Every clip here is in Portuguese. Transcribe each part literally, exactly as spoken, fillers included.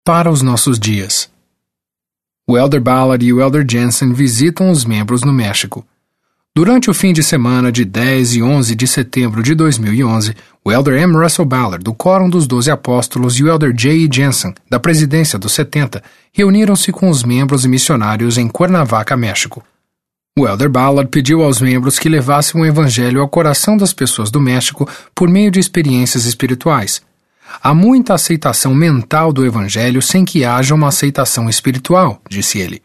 Para os nossos dias. O Elder Ballard e o Elder Jensen visitam os membros no México. Durante o fim de semana de dez e onze de setembro de dois mil e onze, o Elder M. Russell Ballard, do Quórum dos Doze Apóstolos, e o Elder J E Jensen, da Presidência dos setenta, reuniram-se com os membros e missionários em Cuernavaca, México. O Elder Ballard pediu aos membros que levassem o Evangelho ao coração das pessoas do México por meio de experiências espirituais. Há muita aceitação mental do Evangelho sem que haja uma aceitação espiritual, disse ele.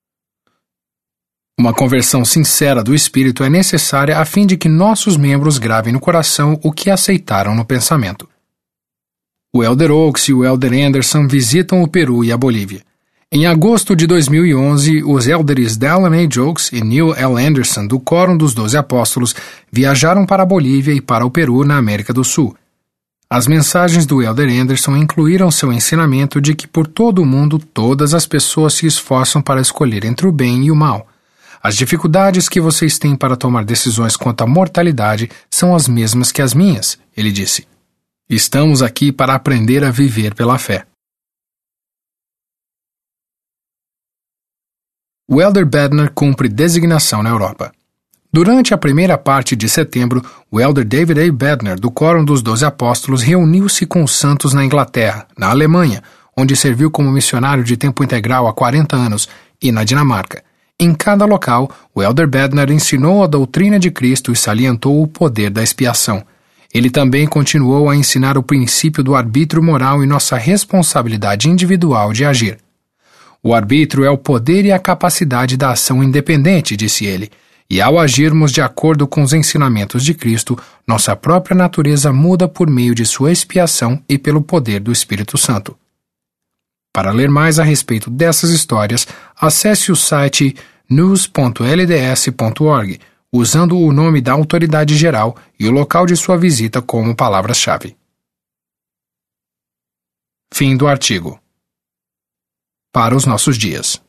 Uma conversão sincera do Espírito é necessária a fim de que nossos membros gravem no coração o que aceitaram no pensamento. O Elder Oaks e o Elder Anderson visitam o Peru e a Bolívia. Em agosto de dois mil e onze, os Elders Dallin H. Oaks e Neil L. Anderson, do Quórum dos Doze Apóstolos, viajaram para a Bolívia e para o Peru, na América do Sul. As mensagens do Elder Anderson incluíram seu ensinamento de que por todo o mundo todas as pessoas se esforçam para escolher entre o bem e o mal. As dificuldades que vocês têm para tomar decisões quanto à mortalidade são as mesmas que as minhas, ele disse. Estamos aqui para aprender a viver pela fé. O Elder Bednar cumpre designação na Europa. Durante a primeira parte de setembro, o Elder David A. Bednar, do Quórum dos Doze Apóstolos, reuniu-se com os santos na Inglaterra, na Alemanha, onde serviu como missionário de tempo integral há quarenta anos, e na Dinamarca. Em cada local, o Elder Bednar ensinou a doutrina de Cristo e salientou o poder da expiação. Ele também continuou a ensinar o princípio do arbítrio moral e nossa responsabilidade individual de agir. O arbítrio é o poder e a capacidade da ação independente, disse ele. E ao agirmos de acordo com os ensinamentos de Cristo, nossa própria natureza muda por meio de sua expiação e pelo poder do Espírito Santo. Para ler mais a respeito dessas histórias, acesse o site news ponto l d s ponto org, usando o nome da autoridade geral e o local de sua visita como palavras-chave. Fim do artigo. Para os nossos dias.